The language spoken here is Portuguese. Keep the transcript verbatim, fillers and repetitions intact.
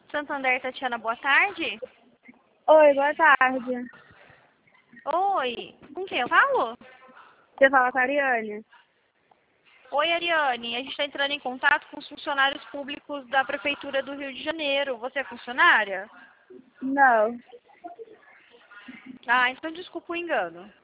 Santander, Tatiana, boa tarde. Oi, boa tarde. Oi, com quem eu falo? Você fala com a Ariane? Oi, Ariane, a gente está entrando em contato com os funcionários públicos da Prefeitura do Rio de Janeiro. Você é funcionária? Não. Ah, então desculpa o engano.